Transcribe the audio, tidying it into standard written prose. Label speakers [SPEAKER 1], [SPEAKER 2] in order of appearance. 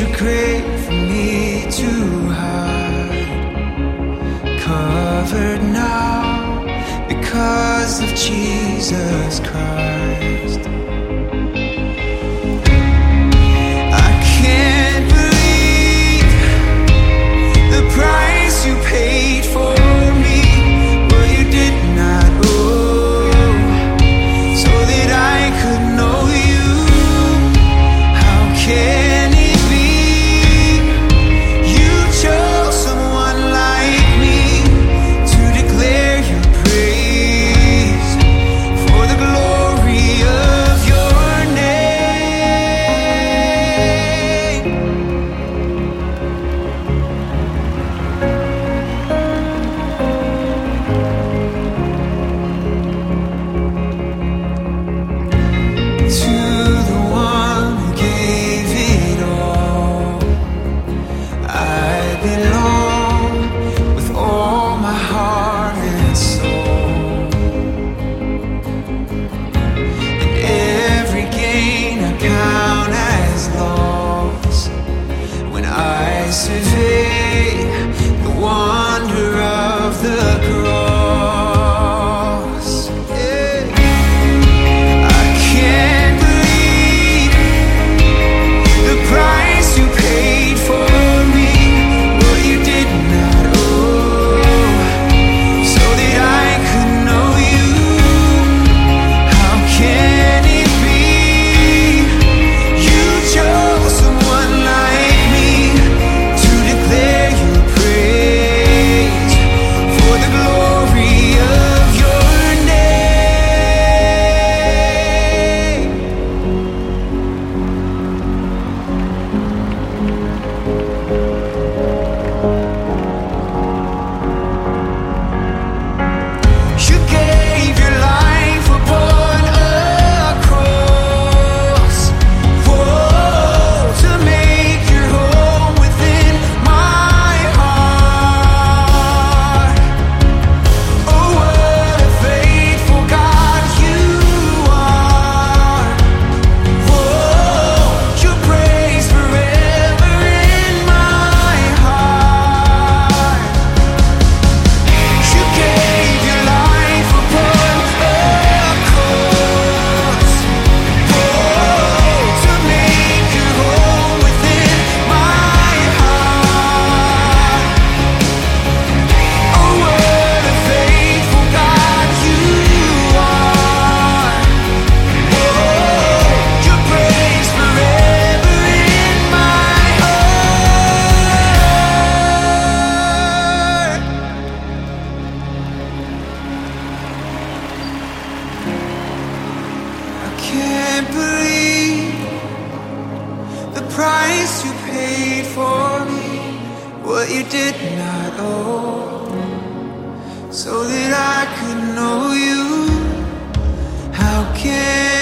[SPEAKER 1] too great for me to hide. Covered now because of Jesus Christ. I can't believe the price you paid for me, what you did not owe, so that I could know you. How can it be you chose someone like me to declare your praise for the glory of your name? To the one who gave it all, I belong with all my heart and soul. And every gain I count as loss when I survey the wonder of the cross. Yeah. I can't believe the price you paid for me, what you did not owe, so that I could know you. How can it be you chose someone like me to declare your praise for the glory of your name? You gave your life upon a cross, whoa, to make your home within my heart. Oh, what a faithful God you are. Whoa, your praise forever in my heart. You gave your life upon a cross, whoa, to make your home within my heart. Oh, what a faithful God you are. Whoa, your praise forever in my heart. I can't believe the price you paid for me, what you did not owe, so that I could know you. How can